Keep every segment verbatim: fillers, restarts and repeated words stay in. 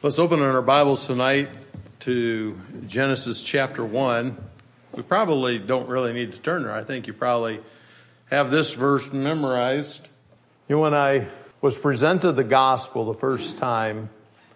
Let's open our Bibles tonight to Genesis chapter one. We probably don't really need to turn there. I think you probably have this verse memorized. You know, when I was presented the gospel the first time,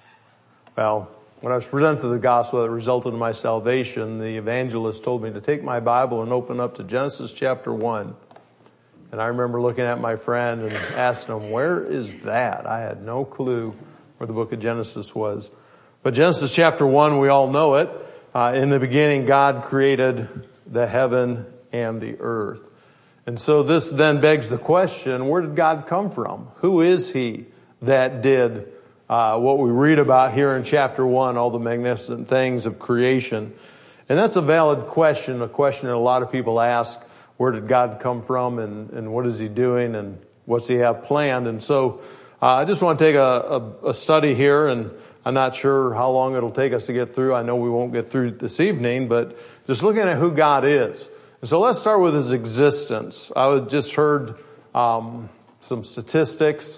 well, when I was presented the gospel that resulted in my salvation, the evangelist told me to take my Bible and open up to Genesis chapter one. And I remember looking at my friend and asking him, where is that? I had no clue where the book of Genesis was. But Genesis chapter one, we all know it. Uh, in the beginning, God created the heaven and the earth. And so this then begs the question, where did God come from? Who is he that did uh, what we read about here in chapter one, all the magnificent things of creation? And that's a valid question, a question that a lot of people ask. Where did God come from, and, and what is he doing, and what's he have planned? And so uh, I just want to take a, a, a study here, and I'm not sure how long it'll take us to get through. I know we won't get through this evening, but just looking at who God is. And so let's start with his existence. I just heard um, some statistics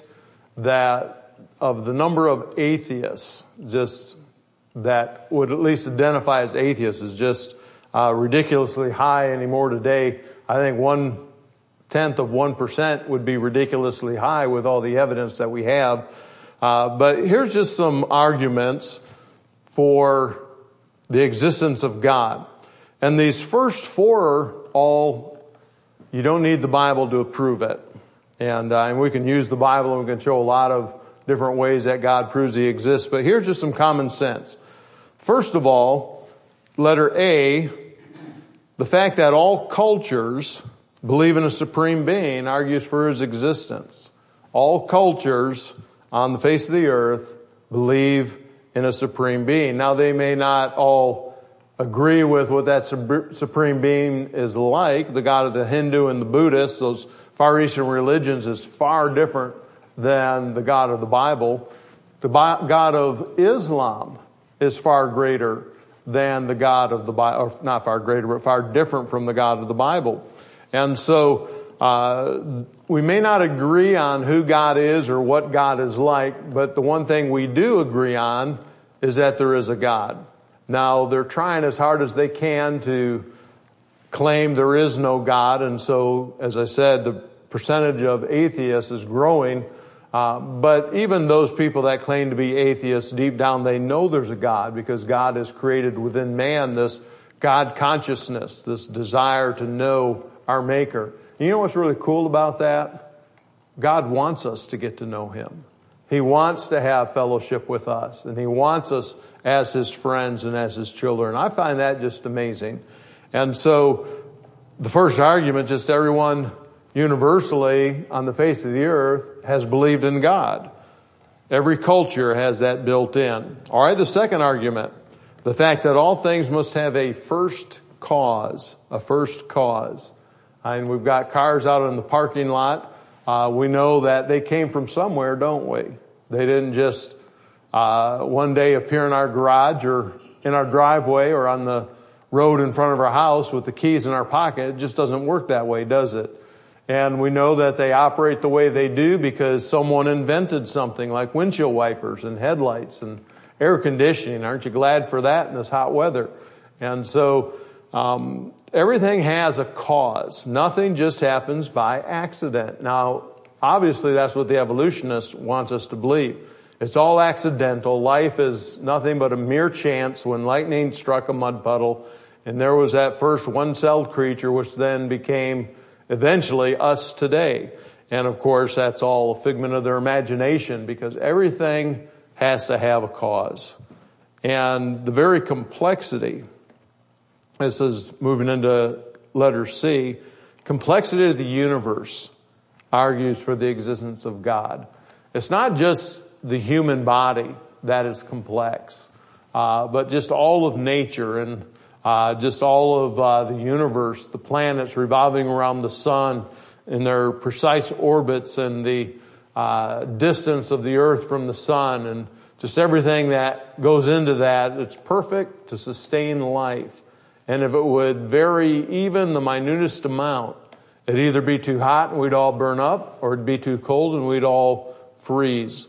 that of the number of atheists, just that would at least identify as atheists, is just uh, ridiculously high anymore today. I think one tenth of one percent would be ridiculously high with all the evidence that we have. Uh, but here's just some arguments for the existence of God. And these first four are all, you don't need the Bible to prove it. And, uh, and we can use the Bible and we can show a lot of different ways that God proves he exists. But here's just some common sense. First of all, letter A, the fact that all cultures believe in a supreme being argues for his existence. All cultures on the face of the earth believe in a supreme being. Now, they may not all agree with what that supreme being is like. The God of the Hindu and the Buddhist, those Far Eastern religions, is far different than the God of the Bible. The God of Islam is far greater than the God of the Bible, or not far greater, but far different from the God of the Bible. And so, uh, we may not agree on who God is or what God is like, but the one thing we do agree on is that there is a God. Now, they're trying as hard as they can to claim there is no God, and so, as I said, the percentage of atheists is growing. Uh, but even those people that claim to be atheists, deep down they know there's a God, because God has created within man this God consciousness, this desire to know our Maker. You know what's really cool about that? God wants us to get to know him. He wants to have fellowship with us, and he wants us as his friends and as his children. I find that just amazing. And so the first argument, just everyone universally on the face of the earth has believed in God. Every culture has that built in. All right, the second argument, the fact that all things must have a first cause, a first cause. And we've got cars out in the parking lot. Uh, we know that they came from somewhere, don't we? They didn't just uh, one day appear in our garage or in our driveway or on the road in front of our house with the keys in our pocket. It just doesn't work that way, does it? And we know that they operate the way they do because someone invented something like windshield wipers and headlights and air conditioning. Aren't you glad for that in this hot weather? And so um, everything has a cause. Nothing just happens by accident. Now, obviously, that's what the evolutionist wants us to believe. It's all accidental. Life is nothing but a mere chance. When lightning struck a mud puddle, and there was that first one-celled creature, which then became eventually us today. And of course, that's all a figment of their imagination, because everything has to have a cause. And the very complexity, this is moving into letter C, complexity of the universe argues for the existence of God. It's not just the human body that is complex, uh, but just all of nature and Uh, just all of uh, the universe, the planets revolving around the sun in their precise orbits, and the uh, distance of the earth from the sun, and just everything that goes into that. It's perfect to sustain life. And if it would vary even the minutest amount, it'd either be too hot and we'd all burn up, or it'd be too cold and we'd all freeze.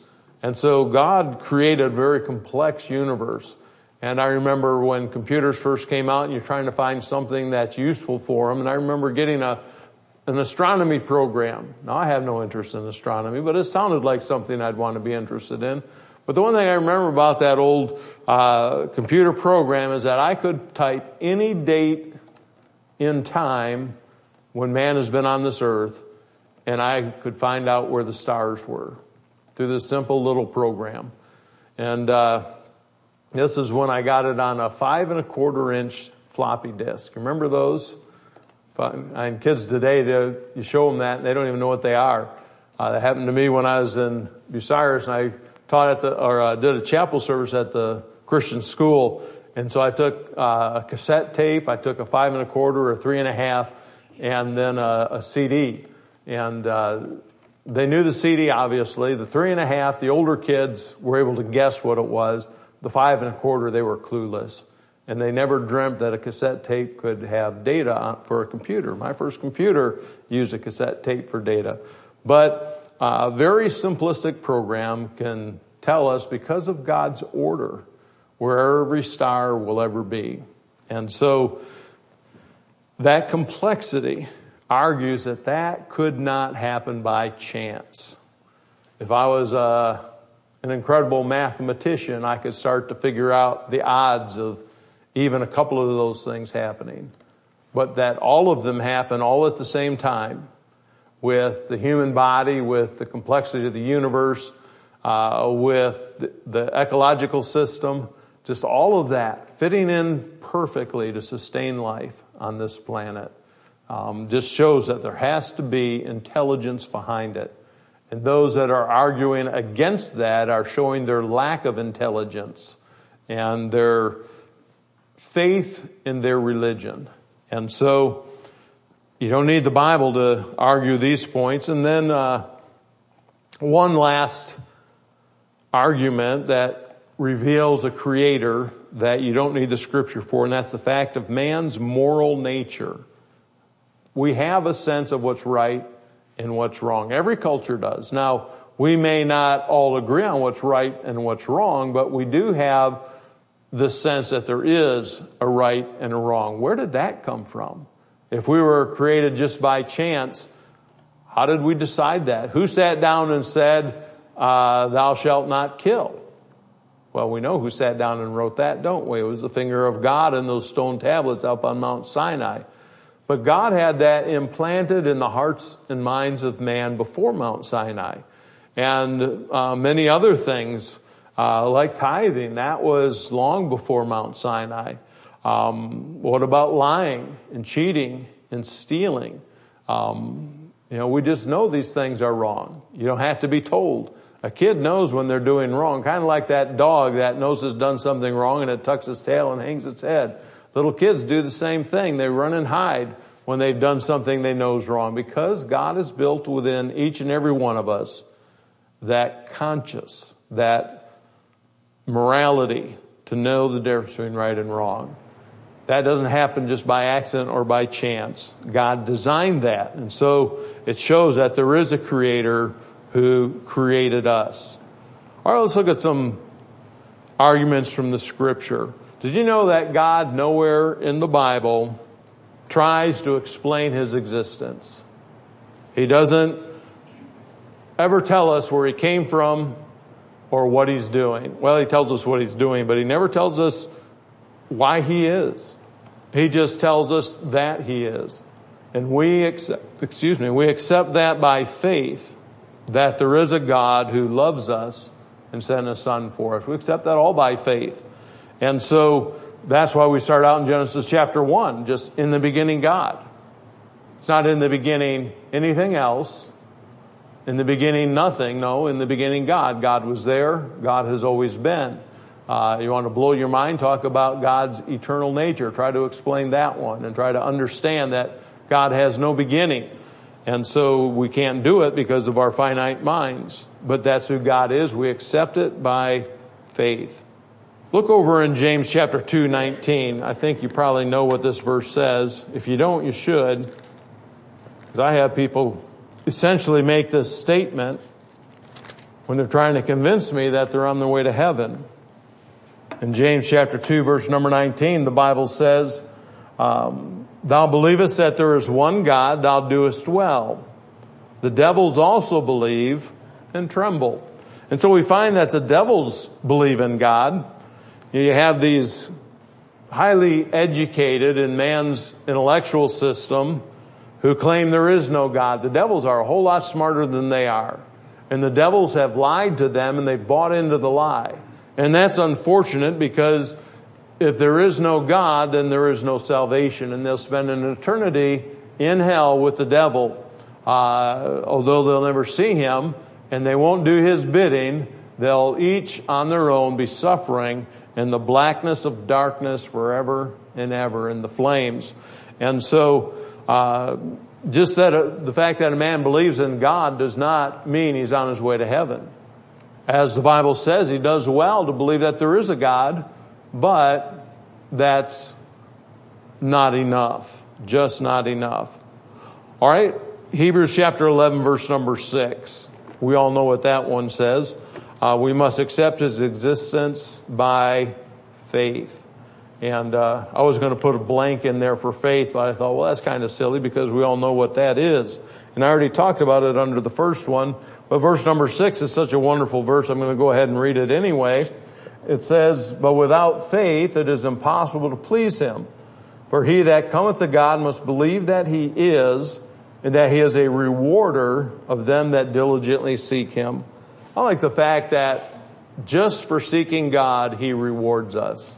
And so God created a very complex universe. And I remember when computers first came out and you're trying to find something that's useful for them. And I remember getting a an astronomy program. Now, I have no interest in astronomy, but it sounded like something I'd want to be interested in. But the one thing I remember about that old uh computer program is that I could type any date in time when man has been on this earth, and I could find out where the stars were through this simple little program. And uh this is when I got it on a five and a quarter inch floppy disk. Remember those? And kids today, they, you show them that, and they don't even know what they are. Uh, that happened to me when I was in Bucyrus, and I taught at the, or uh, did a chapel service at the Christian school. And so I took uh, a cassette tape, I took a five and a quarter, a three and a half, and then a, a C D. And uh, they knew the C D, obviously. The three and a half, the older kids were able to guess what it was. The five and a quarter, they were clueless. And they never dreamt that a cassette tape could have data for a computer. My first computer used a cassette tape for data. But a very simplistic program can tell us, because of God's order, where every star will ever be. And so that complexity argues that that could not happen by chance. If I was uh, an incredible mathematician, I could start to figure out the odds of even a couple of those things happening. But that all of them happen all at the same time, with the human body, with the complexity of the universe, uh, with the, the ecological system, just all of that fitting in perfectly to sustain life on this planet, um, just shows that there has to be intelligence behind it. And those that are arguing against that are showing their lack of intelligence and their faith in their religion. And so you don't need the Bible to argue these points. And then uh, one last argument that reveals a creator that you don't need the scripture for, and that's the fact of man's moral nature. We have a sense of what's right and what's wrong. Every culture does. Now, we may not all agree on what's right and what's wrong, but we do have the sense that there is a right and a wrong. Where did that come from? If we were created just by chance, how did we decide that? Who sat down and said, uh, thou shalt not kill? Well, we know who sat down and wrote that, don't we? It was the finger of God in those stone tablets up on Mount Sinai. But God had that implanted in the hearts and minds of man before Mount Sinai. And uh, many other things, uh, like tithing, that was long before Mount Sinai. Um, what about lying and cheating and stealing? Um, you know, we just know these things are wrong. You don't have to be told. A kid knows when they're doing wrong, kind of like that dog that knows it's done something wrong and it tucks its tail and hangs its head. Little kids do the same thing. They run and hide when they've done something they know is wrong, because God has built within each and every one of us that conscience, that morality to know the difference between right and wrong. That doesn't happen just by accident or by chance. God designed that. And so it shows that there is a creator who created us. All right, let's look at some arguments from the scripture. Did you know that God nowhere in the Bible tries to explain his existence? He doesn't ever tell us where he came from or what he's doing. Well, he tells us what he's doing, but he never tells us why he is. He just tells us that he is. And we accept, excuse me, we accept that by faith, that there is a God who loves us and sent a son for us. We accept that all by faith. And so that's why we start out in Genesis chapter one, just in the beginning God. It's not in the beginning anything else. In the beginning nothing. No, in the beginning God. God was there. God has always been. Uh, you want to blow your mind? Talk about God's eternal nature. Try to explain that one and try to understand that God has no beginning. And so we can't do it because of our finite minds. But that's who God is. We accept it by faith. Look over in James chapter two, nineteen. I think you probably know what this verse says. If you don't, you should. Because I have people essentially make this statement when they're trying to convince me that they're on their way to heaven. In James chapter two, verse number nineteen, the Bible says, um, thou believest that there is one God, thou doest well. The devils also believe and tremble. And so we find that the devils believe in God. You have these highly educated in man's intellectual system who claim there is no God. The devils are a whole lot smarter than they are. And the devils have lied to them and they've bought into the lie. And that's unfortunate, because if there is no God, then there is no salvation. And they'll spend an eternity in hell with the devil. Uh, although they'll never see him and they won't do his bidding, they'll each on their own be suffering in the blackness of darkness forever and ever in the flames. And so, uh, just that uh, the fact that a man believes in God does not mean he's on his way to heaven. As the Bible says, he does well to believe that there is a God, but that's not enough. Just not enough. All right. Hebrews chapter eleven, verse number six. We all know what that one says. Uh, we must accept his existence by faith. And uh, I was going to put a blank in there for faith, but I thought, well, that's kind of silly because we all know what that is. And I already talked about it under the first one. But verse number six is such a wonderful verse. I'm going to go ahead and read it anyway. It says, but without faith it is impossible to please him. For he that cometh to God must believe that he is, and that he is a rewarder of them that diligently seek him. I like the fact that just for seeking God, he rewards us.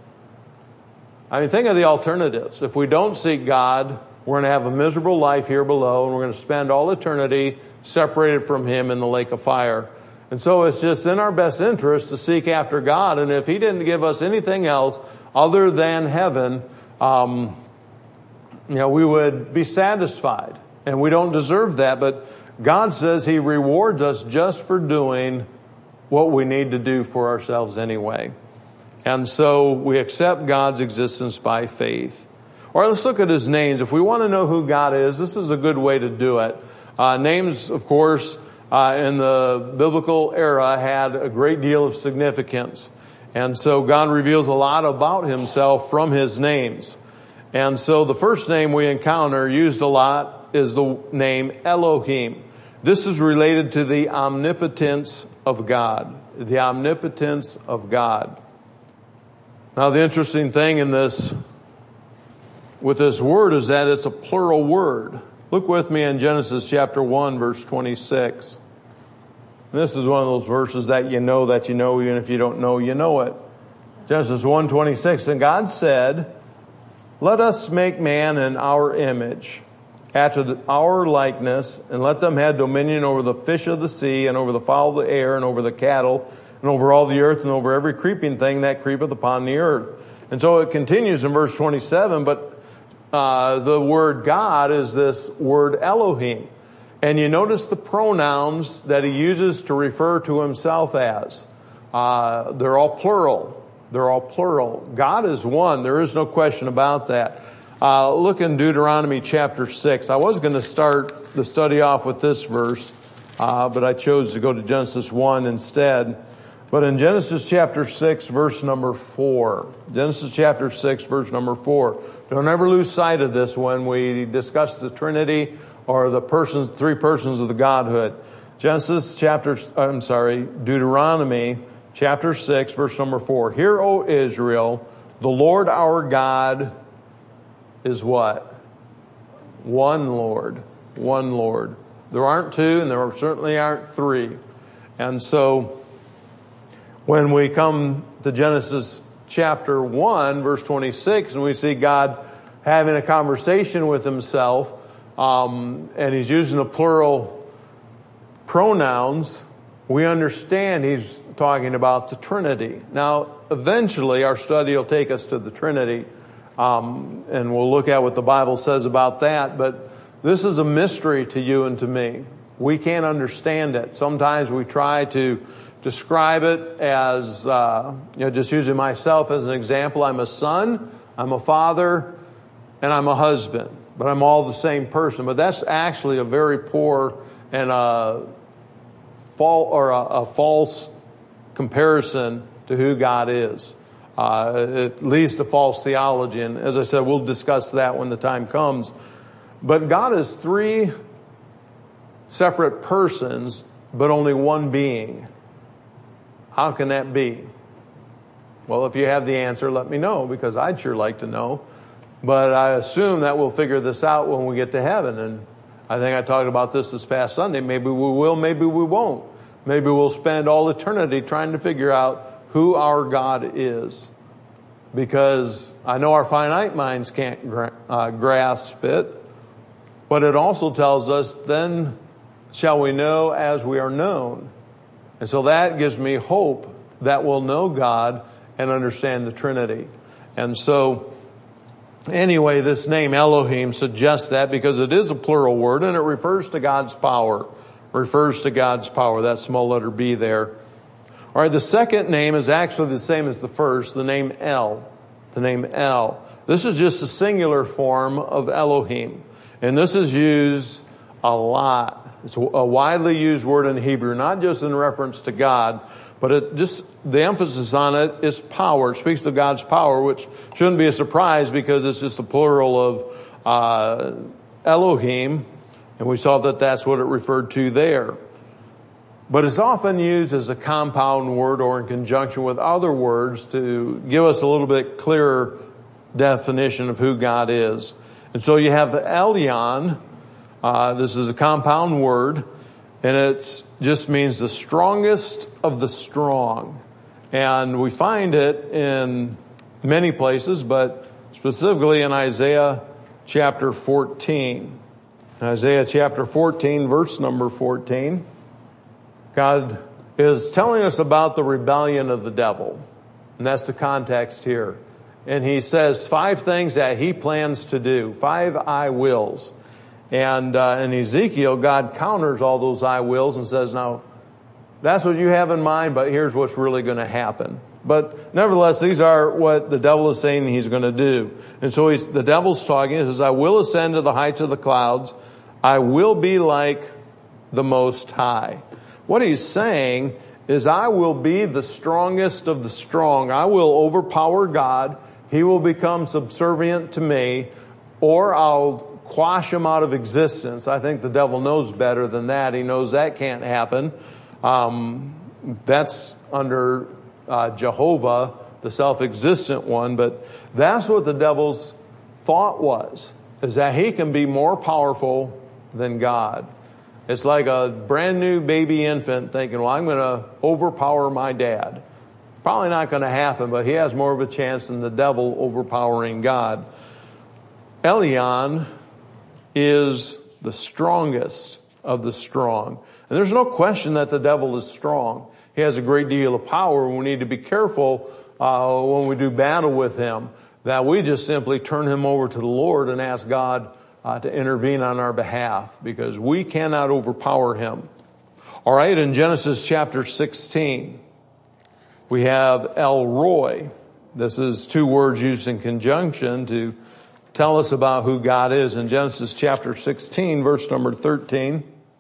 I mean, think of the alternatives. If we don't seek God, we're going to have a miserable life here below, and we're going to spend all eternity separated from him in the lake of fire. And so it's just in our best interest to seek after God. And if he didn't give us anything else other than heaven, um, you know, we would be satisfied. And we don't deserve that, but God says he rewards us just for doing what we need to do for ourselves anyway. And so we accept God's existence by faith. All right, let's look at his names. If we want to know who God is, this is a good way to do it. Uh, names, of course, uh, in the biblical era had a great deal of significance. And so God reveals a lot about himself from his names. And so the first name we encounter used a lot is the name Elohim. This is related to the omnipotence of God. The omnipotence of God. Now, the interesting thing in this, with this word, is that it's a plural word. Look with me in Genesis chapter one, verse twenty-six. This is one of those verses that you know that you know, even if you don't know, you know it. Genesis one twenty-six, and God said, let us make man in our image, after the, our likeness, and let them have dominion over the fish of the sea, and over the fowl of the air, and over the cattle, and over all the earth, and over every creeping thing that creepeth upon the earth. And so it continues in verse twenty-seven, but uh, the word God is this word Elohim. And you notice the pronouns that he uses to refer to himself as. Uh, they're all plural. They're all plural. God is one. There is no question about that. Uh, look in Deuteronomy chapter six. I was going to start the study off with this verse, uh, but I chose to go to Genesis one instead. But in Genesis chapter six, verse number four. Genesis chapter six, verse number four. Don't ever lose sight of this when we discuss the Trinity or the persons, three persons of the Godhood. Genesis chapter, I'm sorry, Deuteronomy chapter six, verse number four. Hear, O Israel, the Lord our God is what? One Lord. One Lord. There aren't two, and there certainly aren't three. And so, when we come to Genesis chapter one, verse twenty-six, and we see God having a conversation with himself, um, and he's using the plural pronouns, we understand he's talking about the Trinity. Now, eventually our study will take us to the Trinity, um, and we'll look at what the Bible says about that, but this is a mystery to you and to me. We can't understand it. Sometimes we try to describe it as, uh, you know, just using myself as an example. I'm a son, I'm a father, and I'm a husband. But I'm all the same person. But that's actually a very poor and uh, fal- or a, a false comparison to who God is. Uh, at least a false theology. And as I said, we'll discuss that when the time comes. But God is three separate persons, but only one being. How can that be? Well, if you have the answer, let me know, because I'd sure like to know. But I assume that we'll figure this out when we get to heaven. And I think I talked about this this past Sunday. Maybe we will, maybe we won't. Maybe we'll spend all eternity trying to figure out who our God is. Because I know our finite minds can't gra- uh, grasp it. But it also tells us, then shall we know as we are known. And so that gives me hope that we'll know God and understand the Trinity. And so, anyway, this name Elohim suggests that, because it is a plural word and it refers to God's power. Refers to God's power, that small letter B there. All right, the second name is actually the same as the first, the name El. The name El. This is just a singular form of Elohim. And this is used a lot. It's a widely used word in Hebrew, not just in reference to God, but it just, the emphasis on it is power. It speaks of God's power, which shouldn't be a surprise because it's just a plural of uh, Elohim. And we saw that that's what it referred to there. But it's often used as a compound word or in conjunction with other words to give us a little bit clearer definition of who God is. And so you have Elyon. Uh, this is a compound word, and it just means the strongest of the strong. And we find it in many places, but specifically in Isaiah chapter fourteen. In Isaiah chapter fourteen, verse number fourteen. God is telling us about the rebellion of the devil. And that's the context here. And he says five things that he plans to do. Five I wills. And uh, in Ezekiel, God counters all those I wills and says, now, that's what you have in mind, but here's what's really going to happen. But nevertheless, these are what the devil is saying he's going to do. And so he's, the devil's talking. He says, I will ascend to the heights of the clouds. I will be like the Most High. What he's saying is, I will be the strongest of the strong. I will overpower God. He will become subservient to me, or I'll quash him out of existence. I think the devil knows better than that. He knows that can't happen. Um, that's under uh, Jehovah, the self-existent one. But that's what the devil's thought was, is that he can be more powerful than God. It's like a brand new baby infant thinking, well, I'm going to overpower my dad. Probably not going to happen, but he has more of a chance than the devil overpowering God. Elyon is the strongest of the strong. And there's no question that the devil is strong. He has a great deal of power. We need to be careful uh, when we do battle with him, that we just simply turn him over to the Lord and ask God Uh, to intervene on our behalf, because we cannot overpower him. All right, in Genesis chapter sixteen, we have El Roi. This is two words used in conjunction to tell us about who God is. In Genesis chapter sixteen, verse number thirteen,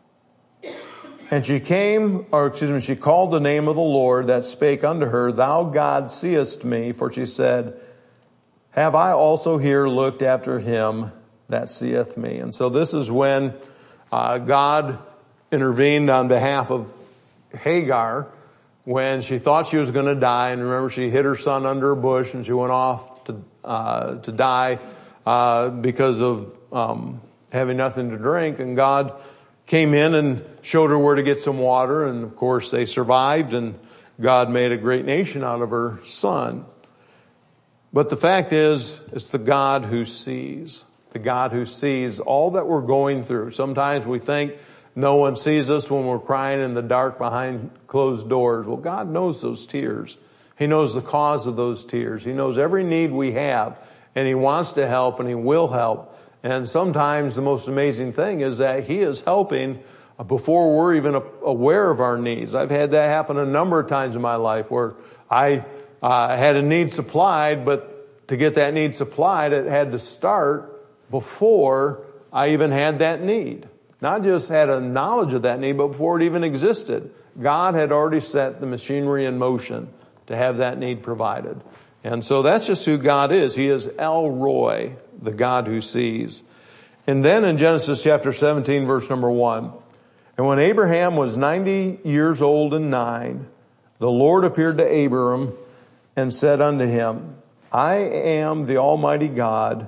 and she came, or excuse me, she called the name of the Lord that spake unto her, Thou God seest me, for she said, Have I also here looked after him that seeth me? And so this is when uh, God intervened on behalf of Hagar when she thought she was going to die. And remember, she hid her son under a bush and she went off to uh, to die uh, because of um, having nothing to drink. And God came in and showed her where to get some water. And of course, they survived, and God made a great nation out of her son. But the fact is, it's the God who sees. The God who sees all that we're going through. Sometimes we think no one sees us when we're crying in the dark behind closed doors. Well, God knows those tears. He knows the cause of those tears. He knows every need we have, and he wants to help, and he will help. And sometimes the most amazing thing is that he is helping before we're even aware of our needs. I've had that happen a number of times in my life where I uh, had a need supplied, but to get that need supplied, it had to start before I even had that need. Not just had a knowledge of that need, but before it even existed. God had already set the machinery in motion to have that need provided. And so that's just who God is. He is El Roi, the God who sees. And then in Genesis chapter seventeen, verse number one, and when Abraham was ninety years old and nine, the Lord appeared to Abram and said unto him, I am the Almighty God.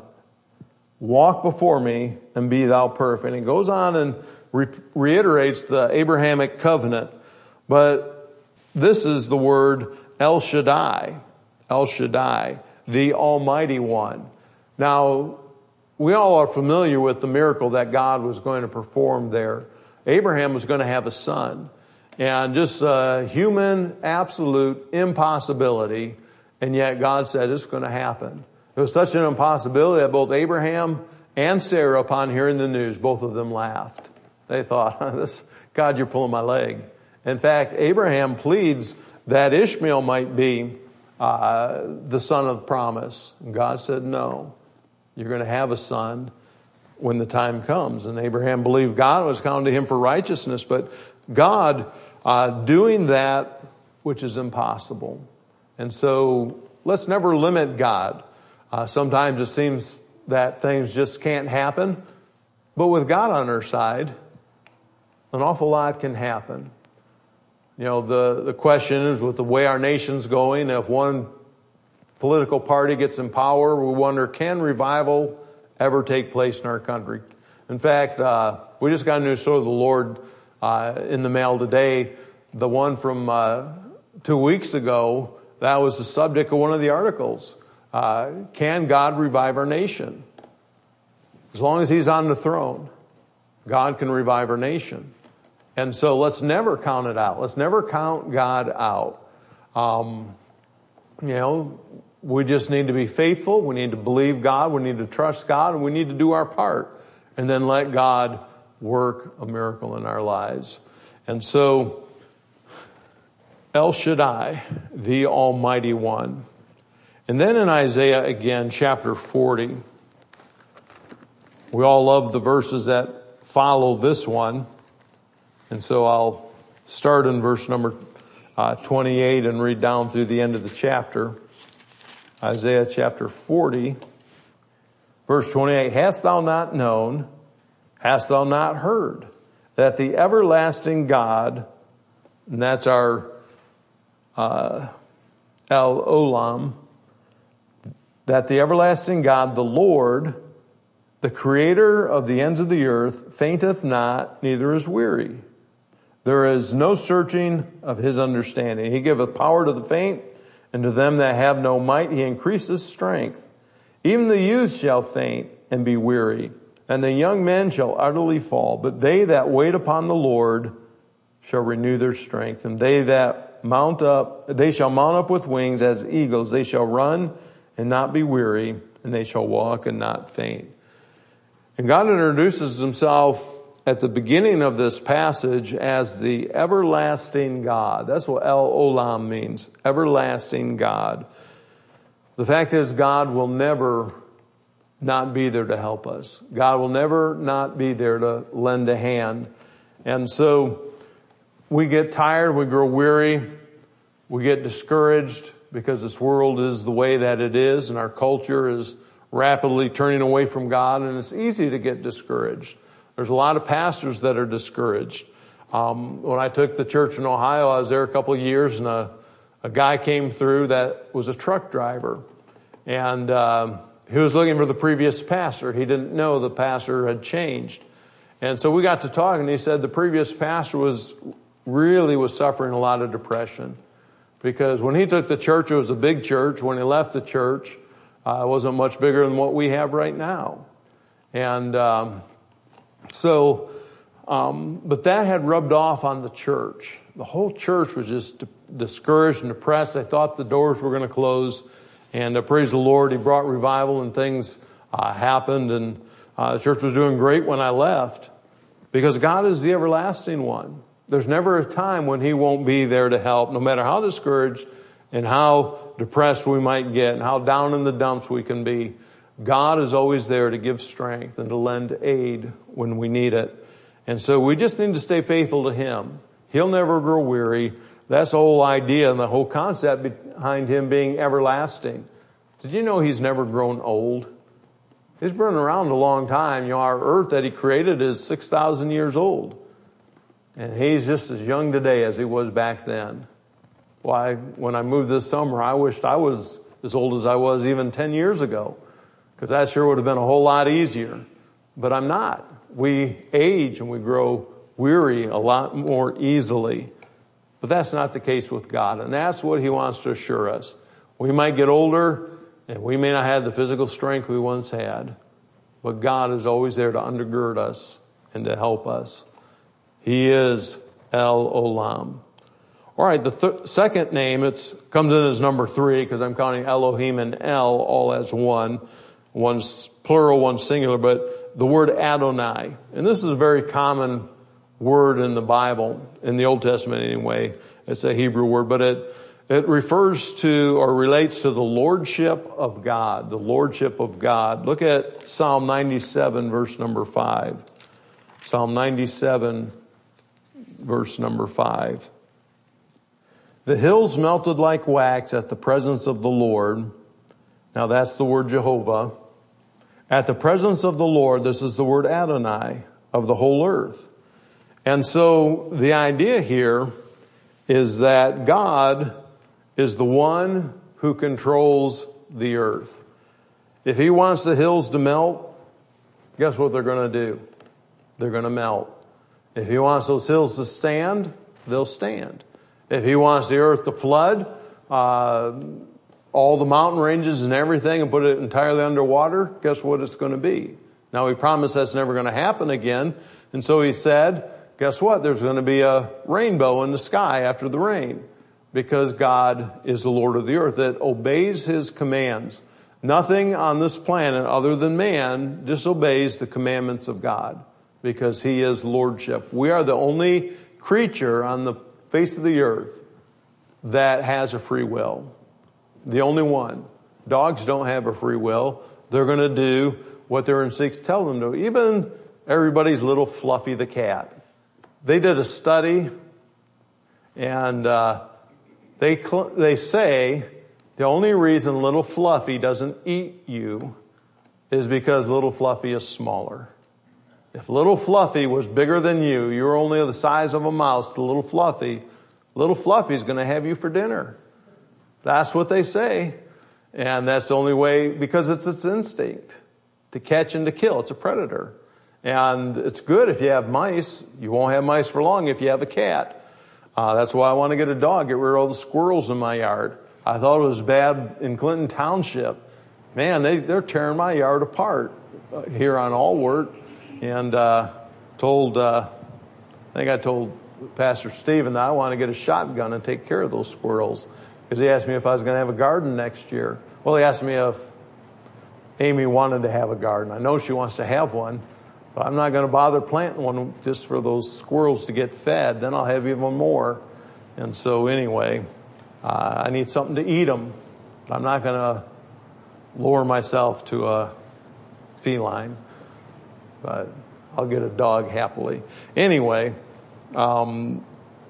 Walk before me and be thou perfect. And he goes on and re- reiterates the Abrahamic covenant. But this is the word El Shaddai. El Shaddai, the Almighty One. Now, we all are familiar with the miracle that God was going to perform there. Abraham was going to have a son. And just a human, absolute impossibility. And yet God said it's going to happen. It was such an impossibility that both Abraham and Sarah, upon hearing the news, both of them laughed. They thought, "This God, you're pulling my leg." In fact, Abraham pleads that Ishmael might be uh, the son of promise. And God said, no, you're going to have a son when the time comes. And Abraham believed God was counted to him for righteousness. But God uh, doing that which is impossible. And so let's never limit God. Uh, sometimes it seems that things just can't happen. But with God on our side, an awful lot can happen. You know, the, the question is, with the way our nation's going, if one political party gets in power, we wonder, can revival ever take place in our country? In fact, uh, we just got a new Sword of the Lord uh, in the mail today. The one from uh, two weeks ago, that was the subject of one of the articles. Uh, can God revive our nation? As long as He's on the throne, God can revive our nation. And so let's never count it out. Let's never count God out. Um, you know, we just need to be faithful. We need to believe God. We need to trust God. And we need to do our part. And then let God work a miracle in our lives. And so, El Shaddai, the Almighty One. And then in Isaiah again, chapter forty, we all love the verses that follow this one. And so I'll start in verse number uh, twenty-eight and read down through the end of the chapter. Isaiah chapter forty, verse twenty-eight. Hast thou not known, hast thou not heard, that the everlasting God, and that's our uh, El Olam, that the everlasting God, the Lord, the creator of the ends of the earth, fainteth not, neither is weary. There is no searching of His understanding. He giveth power to the faint, and to them that have no might He increaseth strength. Even the youth shall faint and be weary, and the young men shall utterly fall. But they that wait upon the Lord shall renew their strength. And they that mount up, they shall mount up with wings as eagles. They shall run and not be weary, and they shall walk and not faint. And God introduces Himself at the beginning of this passage as the everlasting God. That's what El Olam means, everlasting God. The fact is, God will never not be there to help us. God will never not be there to lend a hand. And so we get tired, we grow weary, we get discouraged because this world is the way that it is, and our culture is rapidly turning away from God, and it's easy to get discouraged. There's a lot of pastors that are discouraged. Um, when I took the church in Ohio, I was there a couple of years, and a, a guy came through that was a truck driver. And uh, he was looking for the previous pastor. He didn't know the pastor had changed. And so we got to talking, and he said the previous pastor was really was suffering a lot of depression. Because when he took the church, it was a big church. When he left the church, uh, it wasn't much bigger than what we have right now. And um So, um, but that had rubbed off on the church. The whole church was just discouraged and depressed. They thought the doors were going to close. And uh, praise the Lord, He brought revival and things uh, happened. And uh, the church was doing great when I left. Because God is the everlasting one. There's never a time when He won't be there to help, no matter how discouraged and how depressed we might get and how down in the dumps we can be. God is always there to give strength and to lend aid when we need it. And so we just need to stay faithful to Him. He'll never grow weary. That's the whole idea and the whole concept behind him being everlasting. Did you know he's never grown old? He's been around a long time. You know, our earth that he created is six thousand years old. And he's just as young today as he was back then. Why, when I moved this summer, I wished I was as old as I was even ten years ago, because that sure would have been a whole lot easier. But I'm not. We age and we grow weary a lot more easily. But that's not the case with God, and that's what he wants to assure us. We might get older, and we may not have the physical strength we once had, but God is always there to undergird us and to help us. He is El Olam. All right, the th- second name, it comes in as number three, because I'm counting Elohim and El all as one. One's plural, one's singular, but the word Adonai. And this is a very common word in the Bible, in the Old Testament anyway. It's a Hebrew word, but it it refers to or relates to the lordship of God, the lordship of God. Look at Psalm ninety-seven, verse number five. Psalm ninety-seven, verse number five. The hills melted like wax at the presence of the Lord. Now that's the word Jehovah. At the presence of the Lord, this is the word Adonai, of the whole earth. And so the idea here is that God is the one who controls the earth. If he wants the hills to melt, guess what they're going to do? They're going to melt. If he wants those hills to stand, they'll stand. If he wants the earth to flood, uh, all the mountain ranges and everything and put it entirely underwater, guess what it's going to be? Now he promised that's never going to happen again. And so he said, guess what? There's going to be a rainbow in the sky after the rain, because God is the Lord of the earth that obeys his commands. Nothing on this planet other than man disobeys the commandments of God, because he is lordship. We are the only creature on the face of the earth that has a free will. The only one. Dogs don't have a free will. They're going to do what their instincts tell them to. Even everybody's little Fluffy the cat. They did a study, and uh, they cl- they say the only reason little Fluffy doesn't eat you is because little Fluffy is smaller. If little Fluffy was bigger than you, you're only the size of a mouse to little Fluffy, little Fluffy's going to have you for dinner. That's what they say. And that's the only way, because it's its instinct to catch and to kill. It's a predator. And it's good if you have mice. You won't have mice for long if you have a cat. Uh, that's why I want to get a dog, get rid of all the squirrels in my yard. I thought it was bad in Clinton Township. Man, they, they're tearing my yard apart uh, here on Allward. And uh, told, uh, I think I told Pastor Stephen that I want to get a shotgun and take care of those squirrels. Because he asked me if I was going to have a garden next year. Well, he asked me if Amy wanted to have a garden. I know she wants to have one, but I'm not going to bother planting one just for those squirrels to get fed. Then I'll have even more. And so anyway, uh, I need something to eat them. I'm not going to lower myself to a feline, but I'll get a dog happily. Anyway, um,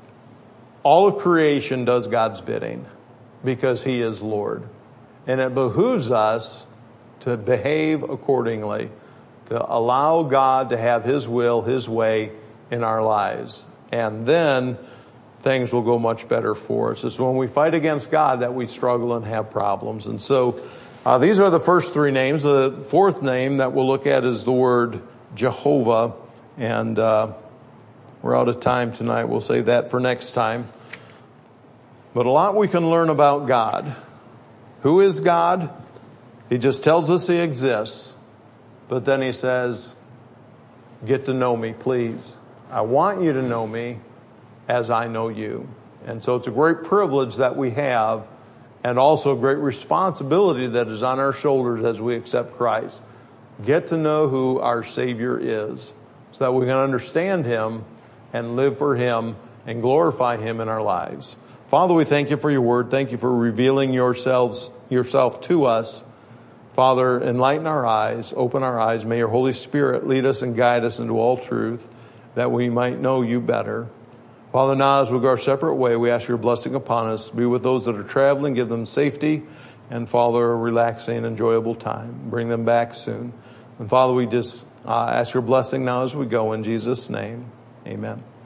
all of creation does God's bidding, because he is Lord. And it behooves us to behave accordingly, to allow God to have his will, his way in our lives. And then things will go much better for us. It's when we fight against God that we struggle and have problems. And so uh, these are the first three names. The fourth name that we'll look at is the word Jehovah. And uh, we're out of time tonight. We'll save that for next time. But a lot we can learn about God. Who is God? He just tells us he exists. But then he says, get to know me, please. I want you to know me as I know you. And so it's a great privilege that we have, and also a great responsibility that is on our shoulders as we accept Christ. Get to know who our Savior is, so that we can understand him and live for him and glorify him in our lives. Father, we thank you for your word. Thank you for revealing yourselves, yourself to us. Father, enlighten our eyes, open our eyes. May your Holy Spirit lead us and guide us into all truth, that we might know you better. Father, now as we go our separate way, we ask your blessing upon us. Be with those that are traveling, give them safety, and Father, a relaxing, enjoyable time. Bring them back soon. And Father, we just uh, ask your blessing now as we go in Jesus' name. Amen.